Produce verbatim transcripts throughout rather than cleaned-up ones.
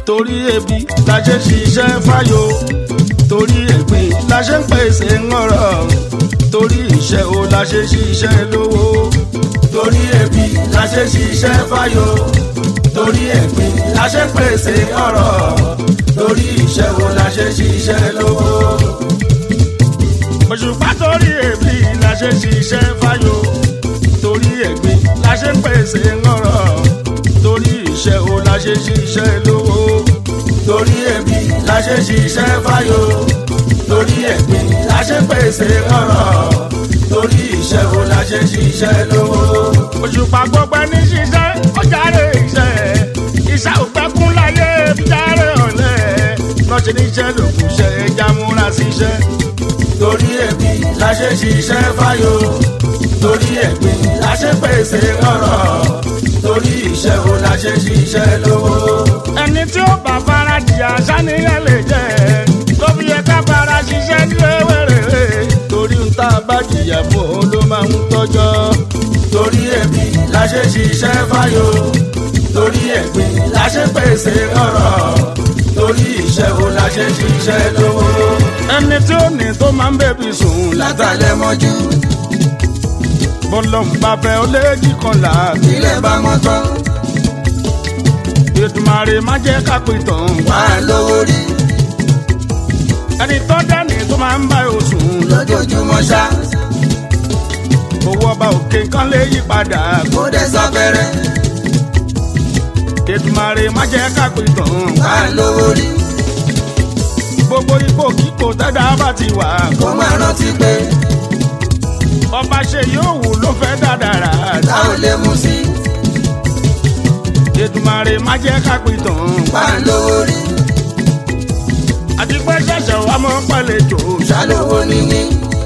torí ebi la ṣe ṣiṣẹ́ fáyò torí ẹ̀gbin la ṣe ń pèsè ńọ̀rọ̀ torí iṣẹ́ o la ṣe ṣiṣẹ́ lówó torí ebi la ṣe ṣiṣẹ́ fáyò torí ẹ̀gbin la ṣe ń pèsè ọ̀rọ̀ torí iṣẹ́ o la ṣe ṣiṣẹ́ lówó. Òṣùpá torí ebi la ṣe ṣiṣẹ́ fáyò torí ẹ̀gbin la ṣe ń pèsè ńọ̀rọ̀ torí iṣẹ́ o la ṣe ṣiṣẹ́ lówó torí ebi la ṣe ṣiṣẹ́ fáyò torí ẹ̀gbin la ṣe pèsè ọ̀rọ̀ torí iṣẹ́ o la ṣe ṣiṣẹ́ lówó. Òṣùpá gbogbo ẹni ṣiṣẹ́ ó jàre iṣẹ́ iṣẹ́ òpẹ́kún láyé jàre ọ̀lẹ́ lọ́ṣẹ́ níṣẹ́ lòkùn ṣe ẹja múra síṣẹ́ torí ebi la ṣe ṣiṣẹ́ fáyò torí ẹ̀gbin la ṣe pèsè ọ̀rọ̀ torí iṣẹ́ o la ṣe ṣiṣẹ́ lówó. Ẹni tí ó bá fara jìyà sániyàn lè jẹ́ tó fi yẹ ká fara ṣiṣẹ́ nílé wẹ̀rẹ̀ torí ń tá a bá jìyà fún òun ló máa ń tọ́jọ́. Torí ẹ̀bi la ṣe ṣiṣẹ́ fáyò torí ẹ̀gbin la ṣe pèsè ọ̀rọ̀ torí iṣẹ́ o la ṣe ṣiṣẹ́ lówó. Ẹni tí ó ní tó máa ń bẹ̀bí sùn látàlẹ́ mọ́jú bọ́lọ́mù bá fẹ́ ó léjì kan là kílẹ̀ bá mọ́ tán. Èdùmàrè má jẹ́ ká pè tán wá lówó rí. Ẹni tó dání tó máa ń bá oṣù lójoojúmọ́ ṣá. Owó ọba òkè kan lè yí padà kó dẹ̀ sáfẹ́rẹ́. Èdùmàrè má jẹ́ ká pè tán wá lówó rí. Gbogbo ipò kíkò tẹ́dá bá ti wà kó máa rántí pé ọba ṣe yóò wù ló fẹ́ dáadáa tá ò lè mú sí. Èdùmàrè má jẹ́ ká pè tán bá ń lówó rí. Àti pé ṣẹ̀ṣẹ̀ wá mọ́ pàlejò ṣàlówó níní.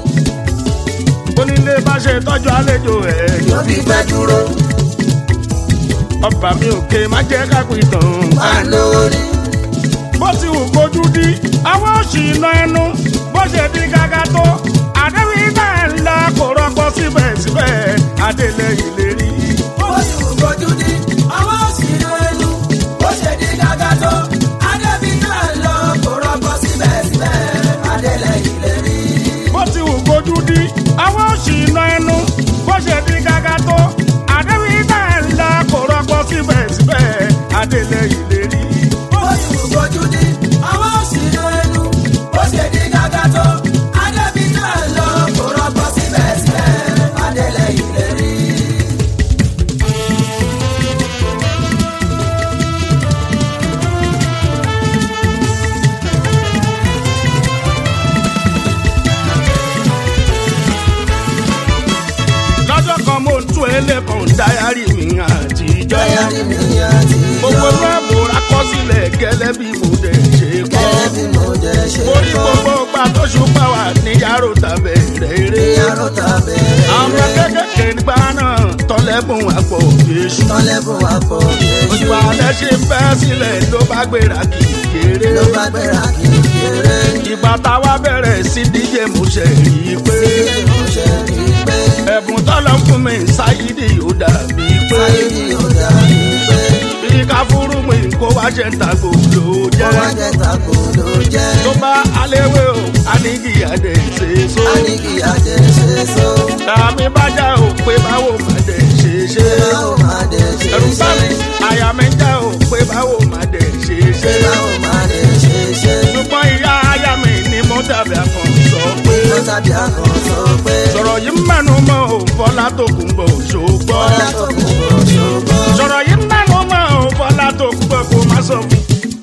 Onílé bá ṣe tọ́jú àlejò ẹ̀ yóò fi fẹ́ dúró. Ọba mi òkè má jẹ́ ká pè tán bá ń lówó rí. Bó ti wù kójú dí àwọn òṣì iná ẹnu bó ṣe di gágá tó. Àdéhùn ńlá kò rọ́pò síbẹ̀síbẹ̀ Adélé ìlérí. Bó ti wù kójú dí àwọn òṣìṣẹ́ ẹnu bó ṣe di gàgà tó. Adébí náà lọ kò rọ́pò síbẹ̀síbẹ̀ Adélé ìlérí. Bó ti wù kójú dí àwọn òṣìṣẹ́ ẹnu bó ṣe di gàgà tó. Àdéhùn ńlá kò rọ́pò síbẹ̀síbẹ̀ Adélé ìlérí. Bó ti wù kójú dí àwọn òṣìṣẹ́ ẹnu bó ṣe di gàgà tó. Adébí náà lọ kò rọ́pò síbẹ̀síbẹ̀ Adélé ìlérí. Lọ́jọ́ kan mo ń tún ẹlẹ́kan dáyárì mi àtijọ́. Dáyárì mi àtijọ́. Gbogbo náà mo rákọsílẹ̀ gẹ́lẹ́ bí mo dẹ̀ ṣe kọ́. Gẹ́lẹ́ bí mo dẹ̀ ṣe kọ́. Orí gbogbo ọgbà tó ṣùpá wà ní yàrá tàbẹ̀ rẹ̀ Ní yàrá tàbẹ̀ rẹ̀. àwọn kékèké nígbà náà tọ́lẹ́bùn àpò Jésù. Tọ́lẹ́bùn àpò Jésù. Oṣù alẹ́ ṣe ń bẹ́ sílẹ̀ ló bá gbéra kì í kéré. Ló bá gbéra kì í kéré. Ìgbà táwa bẹ̀rẹ̀ sí díje mo ṣe rí i pé. Díje mo ṣe rí i pé. Ẹ̀bùn tọ́lọ́ fún mi sáyídì yóò dàbí pé. Sáyídì yóò dàbí pé. Bí ká fúrú mi kó wá jẹ́ ntàgò ló jẹ́. Kó wá jẹ́ ntàgò ló jẹ́. Tó bá aléwé o, anígìyà dẹ̀ ṣe so. Anígìyà dẹ̀ ṣe so. Tàmí bá já o pé báwo má dẹ̀ ṣe ṣe. Báwo má dẹ̀ ṣe ṣe. Ẹ̀rù bá mi, àyà mi já o pé báwo má dẹ̀ ṣe ṣe. Báwo má dẹ̀ ṣe ṣe. Ṣùgbọ́n ìyá aya mi ni mo dàbí akàn sọ pé. Mo dàbí akàn sọ pé. Sọ̀rọ̀ yìí mẹ́nu mọ́ o, Fọlá tó kún bọ̀ ṣògbọ́. Fọlá tó kún bọ̀ ṣògbọ́. Sọ̀rọ̀ yìí mẹ́nu mọ́ o, Fọlá tó kún bọ̀ kó má sọ fún.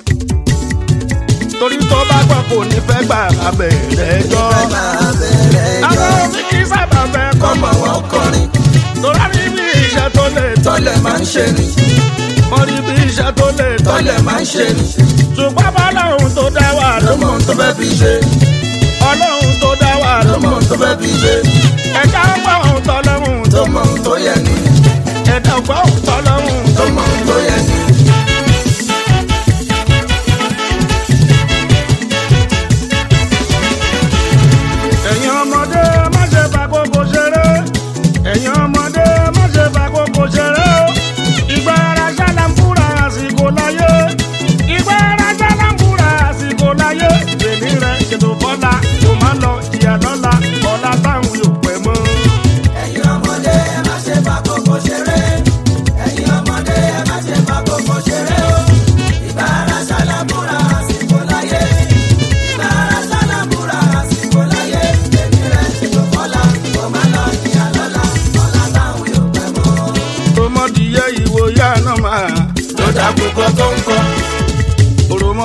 Torí tó bá gbọ́ kò ní fẹ́ gbà abẹ́rẹ́ jọ. Gbà abẹ́rẹ́ jọ. Àwọn òbí kì í sábà fẹ́ kọ́ Kọ́mọ wọn kọrin. Torí rí bí iṣẹ́ tó lè Tọ́lẹ̀ máa ń ṣe ni. Wọ́n rí bí iṣẹ́ tó lè Tọ́lẹ̀ máa ń ṣe ni. Ṣùgbọ́n bọ́lọ́run tó dá wà ló Lọ́mọ tó fẹ́ fi ṣe. Ọlọ́run tó dá wà ló Lọ́mọ tó fẹ́ fi ṣe. Ẹ̀dá ọgbọ́n tọ́lọ́run Tó mọ ohun tó yẹ ni. Ẹ̀dá ọgbọ́n tọ́lọ́run Tó mọ ohun tó yẹ ni. Ẹ̀yin ọmọdé má ṣe fàkókò ṣeré. Ẹ̀yin ọmọdé má ṣe fàkókò ṣeré. Ìgbà ara ṣáná ń fúra àsìkò láyé. Ìgbà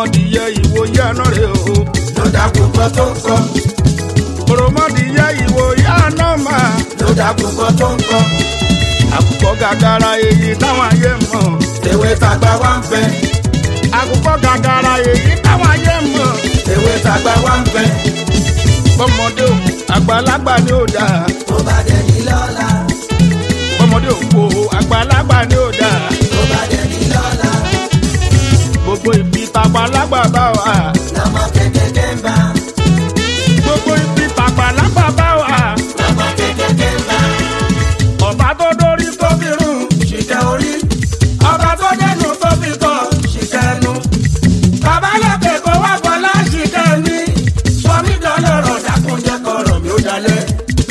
òròmọdìyẹ ìwòye àná rè o. ló dàkú kan tó ń kọ́. òròmọdìyẹ ìwòye àná máa. ló dàkú kan tó ń kọ́. àkùkọ gàgàrà èyí táwọn ayé mọ̀. tèwe tàgbà wá ń fẹ́. àkùkọ gàgàrà èyí táwọn ayé mọ̀. tèwe tàgbà wá ń fẹ́. bọ́mọdé o àgbàlagbà ni ó dáa. tó bá dẹ̀ ní lọ́la. bọ́mọdé o kò àgbàlagbà ni ó dáa. tó bá dẹ̀ ní lọ́la. gbogbo ibi tàgbàlagbà bá wà. lọ́mọ kékeré ń bá. gbogbo ibi tàgbàlagbà bá wà. lọ́mọ kékeré ń bá. ọba tó dórí tó fi rún. ṣìkẹ́ orí. ọba tó dẹnu tó fi kọ́ ṣìkẹ́ ẹnu. bàbá lókè kó wá gbọ́lá ṣìkẹ́ mi. sọmi dọ́lọ́rọ̀ dákúnjẹ́ kọ̀rọ̀ mi ó dalẹ̀.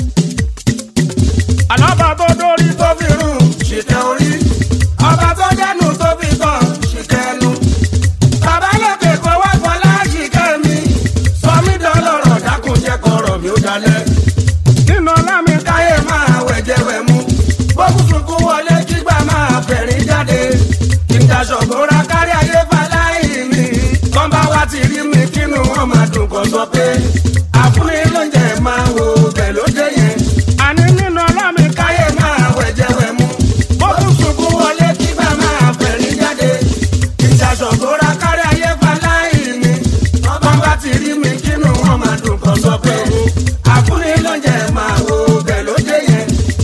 àlọ́ba tó dórí tó fi rún. ṣìkẹ́ orí. ọba tó dẹnu tó fi kọ́ ṣìkẹ́ ẹnu. bàbá lókè kó wá gbọ́lá ṣìkẹ́ mi. sọmi dọ́lọ́rọ̀ dákúnjẹ́ kọ̀rọ̀ mi ó dalẹ̀. nínú ọlá mi káyé máa wẹ̀jẹ̀ wẹ̀ mú. bókú sunkún wọlé kígbà máa fẹ̀rín jáde. ìdásọ̀gbọ́ra kárí ayé faláì mi. kọ́ńbà wá ti rí mi kínú wọn máa dùn kọ́ sọ pé. àfúnni lóúnjẹ máa wo bẹ̀ ló dé yẹn. àní nínú ọlá mi káyé máa wẹ̀jẹ̀ wẹ̀ mú. bókú sunkún wọlé kígbà máa fẹ̀rín jáde. ìdásọ̀gbọ́ra kárí ayé faláì mi. kọ́ńbà ti rí mi kínú wọn máa dùn kọ́ sọ pé. àfúnni lóúnjẹ máa wo bẹ̀ ló dé yẹn.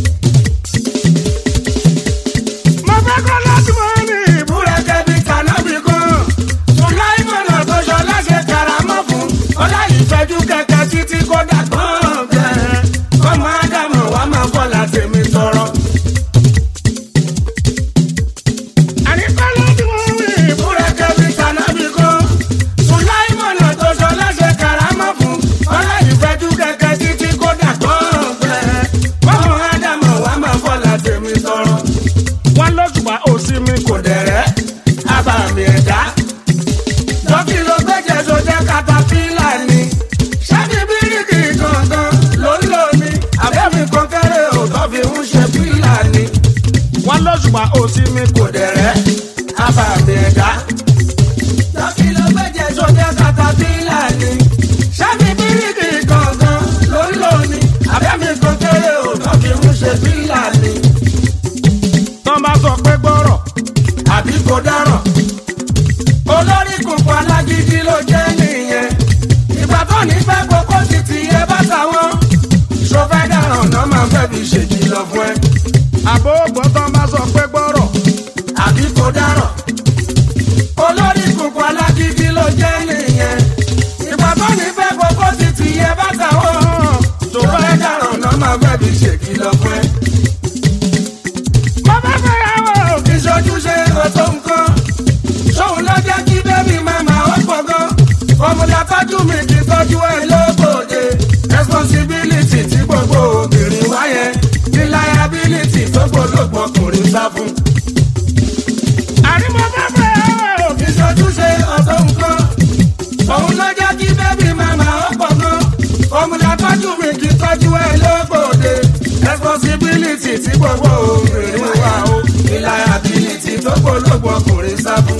mo fẹ́ kọ́ láti mọ́ ní ìbú. búrẹ́kẹ́ bíi kànábì kan. sùláìmọ̀nà tó ṣọ láṣẹ karamọ́ fún. ọlá ìfẹ́jú kẹ̀kẹ́ títí kó dàgbọ́n bẹ́ẹ̀. kọ́mọ ádámù wa máa fọ́ láti mi tọrọ. àní kọ́ láti mọ́ ní ìbú. búrẹ́kẹ́ bíi kànábì kan. sùláìmọ̀nà tó ṣọ láṣẹ karamọ́ fún. ọlá ìfẹ́jú kẹ̀kẹ́ títí kó dàgbọ́n bẹ́ẹ̀. kọ́mọ ádámù wa máa fọ́ láti mi tọrọ. wọ́n lọ́sùpá òsì mi kò kò dẹ̀rẹ́ abàmì ẹ̀dá. lọ́kì ló gbẹ́jẹ̀ tó jẹ́ katapila ni. ṣáàbì bíríkì gangan ló ń lò ní. abẹ́mi kọ́kẹ́rẹ́ òótọ́ fi ń ṣe pílà ni. wọ́n lọ́sùpá òsì mi kò kò dẹ̀rẹ́ abàmì ẹ̀dá. lọ́kì ló gbẹ́jẹ̀ tó jẹ́ katapila ni. ṣáàbì bíríkì gangan ló ń lò ní. abẹ́mi kọ́kẹ́rẹ́ òótọ́ fi ń ṣe pílà ni. tán bá sọ pé gbọ́rọ̀. àbí kò dáràn. olórí kùnkùn alágídí ló jẹ́ nìyẹn. ìgbà tó ní fẹ́ kókó ti ti yẹ bá táwọn. ṣọfẹ́ dáràn náà máa fẹ́ fi ṣèkìlọ̀ fún ẹ. àbó ògbọ́n tán bá sọ pé gbọ́rọ̀. àbí kò dáràn. olórí kùnkùn alágídí ló jẹ́ nìyẹn. ìgbà tó ní fẹ́ kókó ti ti yẹ bá táwọn. ṣọfẹ́ dáràn náà máa fẹ́ fi ṣèkìlọ̀ fún ẹ. mo fẹ́ fẹ́ yàwó. ìṣojúṣe ọ̀tọ̀ nǹkan. ṣóun ló jẹ́ kí bébí màmá ó pọ̀ gan. fọmùlà tọ́jú mi kì í tọ́jú ẹ lóbòde. responsibility tí gbogbo obìnrin wáyẹ. ní liability tó gbólógbò ọkùnrin sá fún. àní mo fẹ́ fẹ́ yàwó. ìṣojúṣe ọ̀tọ̀ nǹkan. òun ló jẹ́ kí bébí màmá ó pọ̀ gan. fọmùlà tọ́jú mi kì í tọ́jú ẹ lóbòde. responsibility tí gbogbo obìnrin wá o. ní liability tó gbólógbò ọkùnrin sá fún.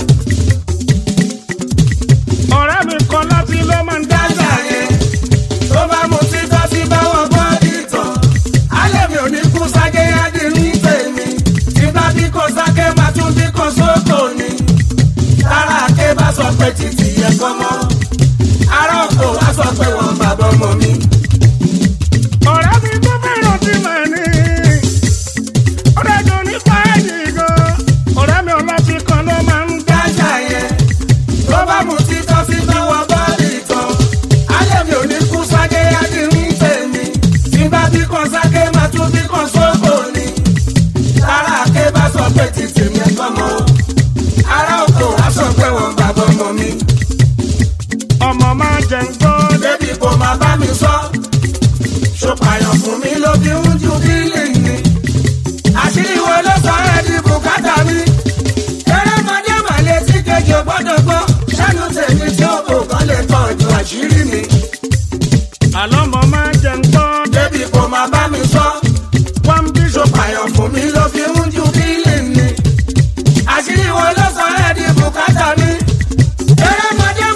ọ̀rẹ́ mi kan láti ló máa ń dá. dájà yẹn tó bá mu títọ́ sí báwọn bọ́ọ̀dì tán. alẹ́ mi ò ní kú sáké ádì ní tèmi. nígbà bí kò sáké máa tún bí kò sóko ni. tára ké bá sọ pé títì yẹ kọ́ mọ́. ará òkò wá sọ pé wọ́n bàbá ọmọ mi. ọ̀rẹ́ mi tó fẹ́ràn tí mà ní. ọ̀rẹ́ jọ ní fáìlì gan. ọ̀rẹ́ mi ọlọ́tí kan ló máa ń dá. dájà yẹn tó bá mu títọ́ sí báwọn bọ́ọ̀dì tán. alẹ́ mi ò ní kú sáké ádì ní tèmi. nígbà bí kò sáké máa tún bí kò sóko ni. tára ké bá sọ pé títì mi kọ́ mọ́. ará òkò wá sọ pé wọ́n bàbá ọmọ mi. ọmọ máa jẹ ń gbọ́. débi kò máa bá mi sọ. ṣòpàyàn fún mi ló fi ń ju bílì ni. àṣírí wo ló sọ ẹ́ di bùkátà mi. erémọdé màlẹ́ tí kejì ò gbọ́dọ̀ gbọ́. sẹ́nu tèmi tí ó kò kán lè tọ́jú àṣírí mi. àlọ́ mọ̀ máa jẹ ń gbọ́. débi kò máa bá mi sọ. wọ́n bí ṣòpàyàn fún mi ló fi ń ju bílì ni. àṣírí wo ló sọ ẹ́ di bùkátà mi. erémọdé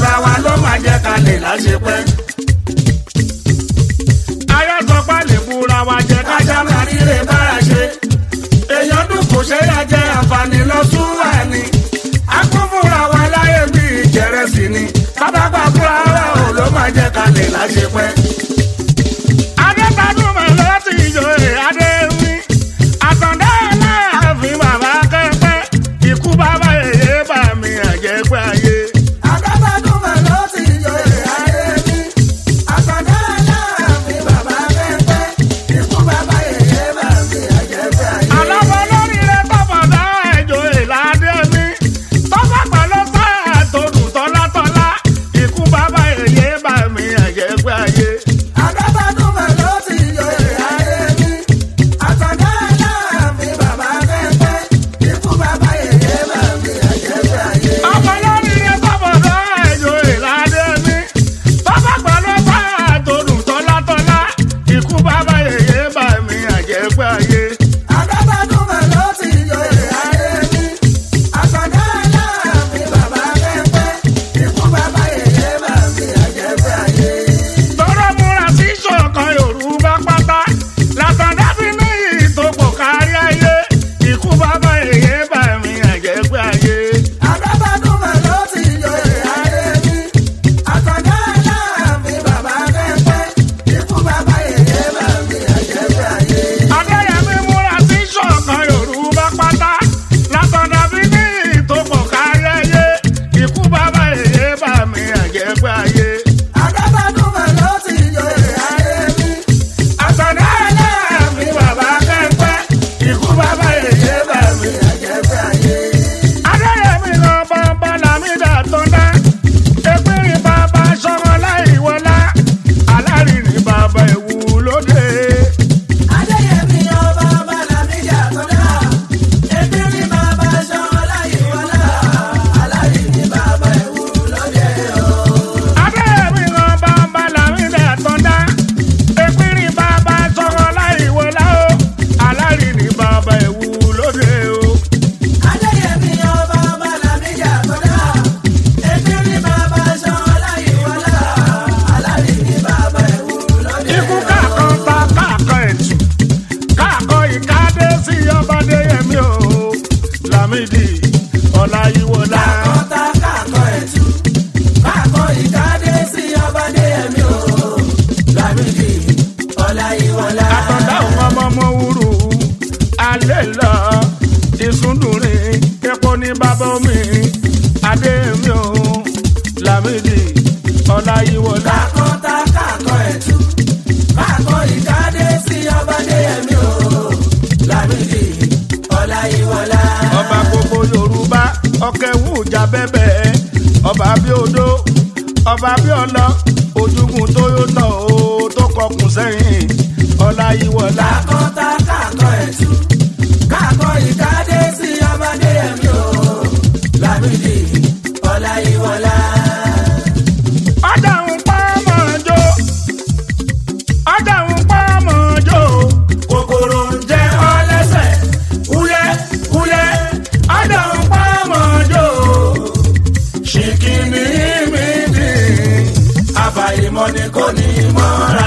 fúnra wa ló máa jẹ́ ká lè láṣepẹ́. ayọ́sọpá lè fúnra wa jẹ́ ká kájà máa ríre bára ṣe. èèyàn dùn kò ṣe é jẹ́ àǹfààní lọ sún wà ní. a kún fúnra wa láyé bí ìjẹrẹsì ni. tábàgbà fúnra wa ò ló máa jẹ́ ká lè láṣepẹ́. adétadùn mọ̀ lọ́tì ìjòyè adéwì àtàndá aláàfin bàbá kẹ́pẹ́ ikú bàbá èyí bà mí àjẹpẹ́ ayé. Adábádùn mà ló ti joyè ayé mi. Àtàndá aláàfin bàbá kẹ́pẹ́. Ikú bàbá yèyé bà mí àjẹpẹ́ ayé. àlọ́wọ́ lórí rẹ̀ tọ́fọ̀dá ìjòyè ládé mi tọ́fọ̀ pẹ̀lú sáà tó dùn tọ́látọ́lá ikú bàbá èyí bà mí àjẹpẹ́ ayé. Adábádùn mà ló ti joyè ayé mi. Àtàndá aláàfin bàbá kẹ́pẹ́. Ikú bàbá yèyé bà mí àjẹpẹ́ ayé. ọmọ lórí rẹ̀ tọ́fọ̀dá ìjòyè ládé mi tọ́fọ̀ pẹ̀lú sáà tó dùn tọ́látọ́lá ikú bàbá èyí bà mí àjẹpẹ́ ayé. Adábádùn mà ló ti joyè ayé mi. Àtàndá aláàfin bàbá kẹ́pẹ́. Ikú bàbá yèyé bà mí àjẹpẹ́ ayé. tọ́rọ̀ múra sí ṣọ̀kan Yorùbá pátá látàndá fi ní ìtòpọ̀ kárí ayé ikú bàbá èyí bà mí àjẹpẹ́ ayé. Adábádùn mà ló ti joyè ayé mi. Àtàndá aláàfin bàbá kẹ́pẹ́. Ikú bàbá yèyé bà mí àjẹpẹ́ ayé. adéyẹmí múra sí ṣọ̀kan Yorùbá pátá látàndá fi ní ìtòpọ̀ kárí ayé ikú bàbá èyí bà mí àjẹpẹ́ ayé. Adábádùn mà ló ti joyè ayé mi. Àtàndá aláàfin bàbá kẹ́pẹ́. Ikú bàbá yèyé bà mí àjẹpẹ́ ayé. adéyẹmí kan bàbá làmídà tó dá ẹgbẹ́rin bàbá sọ̀rọ̀ láì wọlá alárìnrìn bàbá ìwú lóde. Adéyẹmí ọba Bàlámídà tó dá. Ebírí bàbá ṣọ́ láyé wọlá. Alárìnì bàbá ẹ̀wù lóde o. adéyẹmí kan bàbá làmídà tó dá ẹgbẹ́rin bàbá sọ̀rọ̀ láì wọlá o alárìnrìn bàbá ìwú lóde o. Adéyẹmí ọba Bàlámídà tó dá. Ebírí bàbá ṣọ́ láyé wọlá. Alárìnì bàbá ẹ̀wù lóde ikú o. káàkan ta káàkan ẹ̀tù káàkan ìkádé sí ọba adéyẹmí o lámìdí ọláyíwọlá. Kàkọ́tà kàkọ́ ẹ̀tù. Kàkọ́ ìkádé sí ọba Adéyẹmí o. Lámìdí Ọláyíwọlá. àtọ̀dá òun ọmọ ọmọ wúrú alẹ́ lọ ìsúndùnrin epo ní bàbá omi adéyẹmí o lámìdí ọláyíwọlá. Kàkọ́tà kàkọ́ ẹ̀tù. Kàkọ́ ìkádé sí ọba Adéyẹmí o. Lámìdí Ọláyíwọlá. ọba gbogbo Yorùbá ọkẹwù ìjà bẹbẹ ọba bí odó ọba bí ọlọ ojúgun tó yóò tọ o tó kọkùn sẹ́yìn ọláyíwọlá. Kàkọ́tà kàkọ́ ẹ̀tù. Kàkọ́ ìkádé sí ọba Adéyẹmí o. Lámìdí Ọláyíwọlá. ọjà ń pa mọ́jọ́ ọjà ń pa mọ́jọ́ Kòkòrò ń jẹ ọ́ lẹ́sẹ̀. Wúyẹ́ wúyẹ́. ọjà ń pa mọ́jọ́ Ṣìkìní mi dì. Àfàìmọ̀ ni kò ní mọ́ra.